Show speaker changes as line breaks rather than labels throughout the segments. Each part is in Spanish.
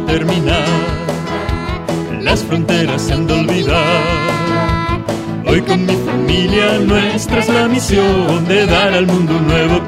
terminar, las fronteras se han de olvidar. Hoy con mi familia nuestra es la misión de dar al mundo un nuevo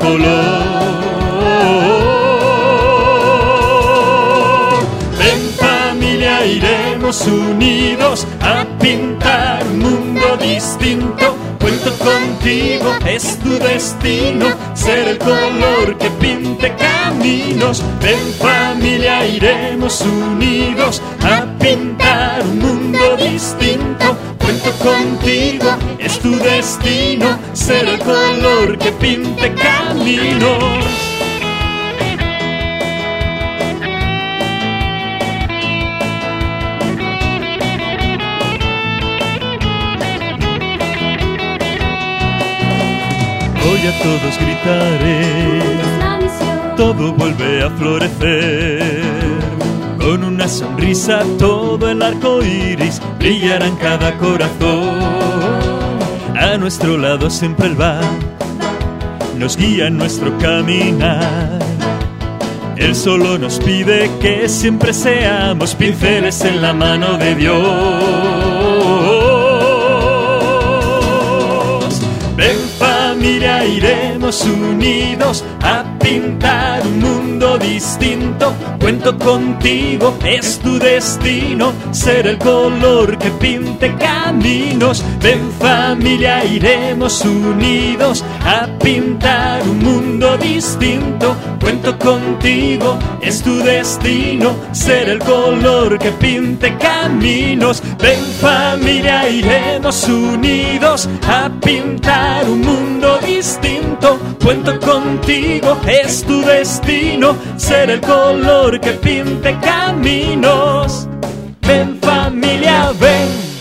color. En familia iremos unidos a pintar un mundo distinto. Cuento contigo, es tu destino, ser el color que pinte caminos. En familia iremos unidos a pintar un mundo distinto. Cuento contigo, es tu destino, ser el color que pinte caminos. Hoy a todos gritaré, todo vuelve a florecer. Con una sonrisa todo el arco iris brillará en cada corazón. A nuestro lado siempre Él va, nos guía en nuestro caminar. Él solo nos pide que siempre seamos pinceles en la mano de Dios. Ven familia, iremos unidos a pintar un mundo distinto. Cuento contigo, es tu destino, ser el color que pinte caminos. Ven familia, iremos unidos a pintar un mundo distinto. Cuento contigo, es tu destino, ser el color que pinte caminos. Ven familia, iremos unidos a pintar un mundo distinto. Cuento contigo, es tu destino, ser el color que pinte caminos. Ven familia, ven.